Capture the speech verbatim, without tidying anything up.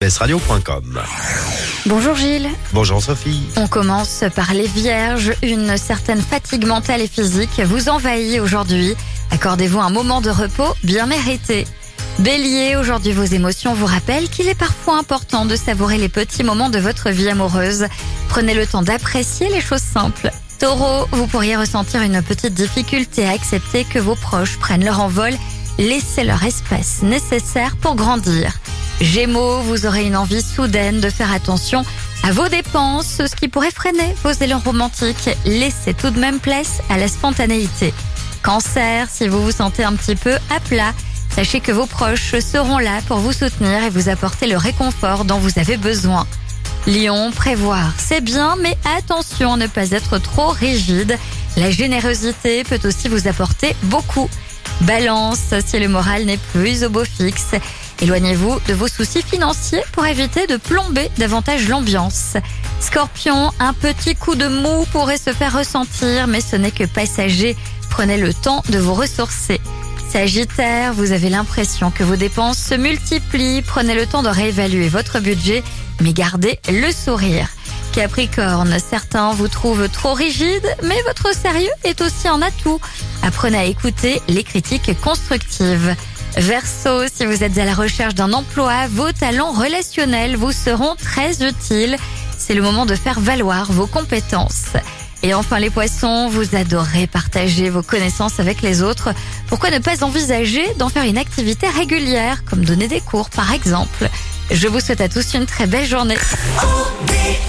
s radio point com. Bonjour Gilles. Bonjour Sophie. On commence par les Vierges. Une certaine fatigue mentale et physique vous envahit aujourd'hui. Accordez-vous un moment de repos bien mérité. Bélier, aujourd'hui vos émotions vous rappellent qu'il est parfois important de savourer les petits moments de votre vie amoureuse. Prenez le temps d'apprécier les choses simples. Taureau, vous pourriez ressentir une petite difficulté à accepter que vos proches prennent leur envol. Laissez leur espace nécessaire pour grandir. Gémeaux, vous aurez une envie soudaine de faire attention à vos dépenses, ce qui pourrait freiner vos élans romantiques. Laissez tout de même place à la spontanéité. Cancer, si vous vous sentez un petit peu à plat, sachez que vos proches seront là pour vous soutenir et vous apporter le réconfort dont vous avez besoin. Lion, prévoir, c'est bien, mais attention à ne pas être trop rigide. La générosité peut aussi vous apporter beaucoup. Balance, si le moral n'est plus au beau fixe, éloignez-vous de vos soucis financiers pour éviter de plomber davantage l'ambiance. Scorpion, un petit coup de mou pourrait se faire ressentir, mais ce n'est que passager. Prenez le temps de vous ressourcer. Sagittaire, vous avez l'impression que vos dépenses se multiplient. Prenez le temps de réévaluer votre budget, mais gardez le sourire. Capricorne, certains vous trouvent trop rigide, mais votre sérieux est aussi un atout. Apprenez à écouter les critiques constructives. Verseau, si vous êtes à la recherche d'un emploi, vos talents relationnels vous seront très utiles. C'est le moment de faire valoir vos compétences. Et enfin les poissons, vous adorez partager vos connaissances avec les autres. Pourquoi ne pas envisager d'en faire une activité régulière, comme donner des cours par exemple ? Je vous souhaite à tous une très belle journée.